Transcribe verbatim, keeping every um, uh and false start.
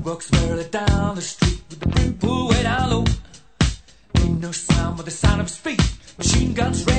walks merrily down the street with the brim pulled way down low. Ain't no sound but the sound of speed. Machine guns ready.